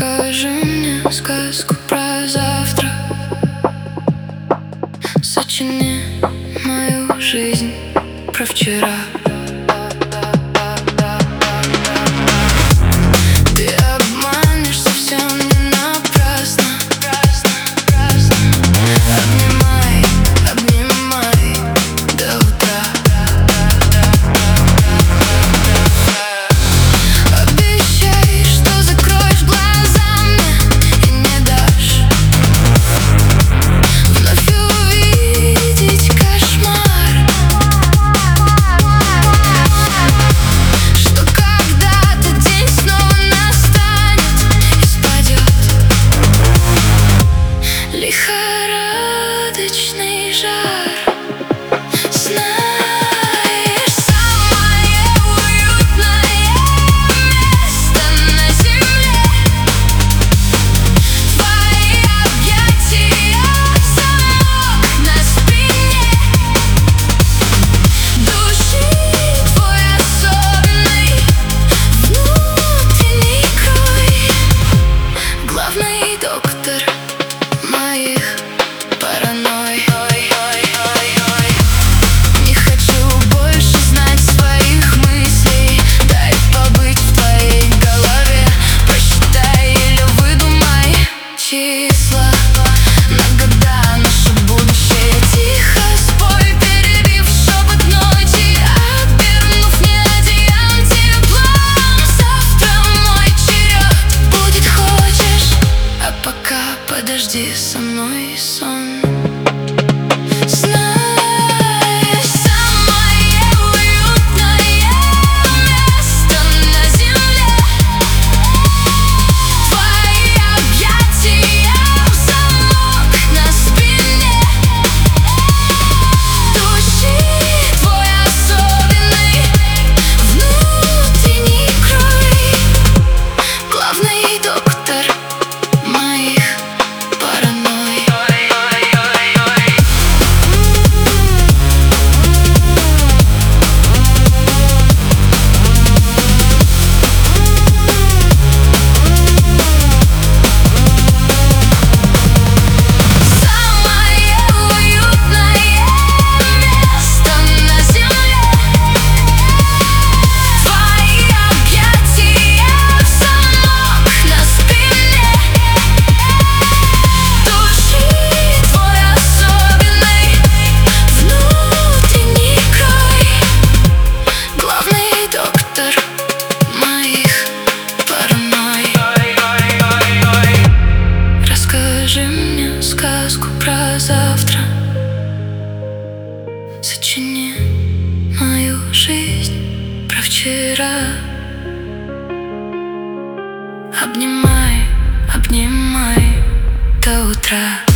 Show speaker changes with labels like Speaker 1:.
Speaker 1: Расскажи мне сказку про завтра. Сочини мою жизнь про вчера. Ты обманешь совсем не напрасно. Обнимай, обнимай до утра. Обещай, что закроешь глаза мне и не дашь вновь увидеть кошмар. Что когда-то день снова настанет и спадет лихорадочный жар. Знаешь, самое уютное место на земле — твои объятия, замок на спине. Души твой особенный внутренний крой, главный доктор моих паранойй. Не хочу больше знать своих мыслей. Дай побыть в твоей голове. Посчитай или выдумай числа на года, наше будущее. Тихо спой, перебив шепот ночи, обернув мне одеялом теплом. Завтра мой черед будет, хочешь? А пока подожди со мной сон. Знаешь, самое уютное место на земле — твои объятия, замок на спине. Души твой особенный внутренний крой, главный доктор моих паранойй. Самое уютное место на земле — твои объятия, замок на спине. Души твой особенный внутренний крой, главный доктор моих паранойй. Расскажи мне сказку про завтра. Сочини мою жизнь про вчера. Обнимай, обнимай до утра.